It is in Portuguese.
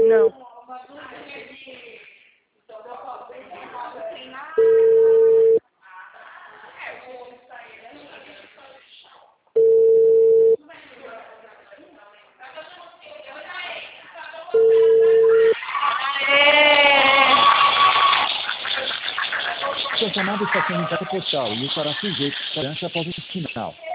Não. Sua chamada está sendo interpostal e estará sujeito a segurança após o sinal.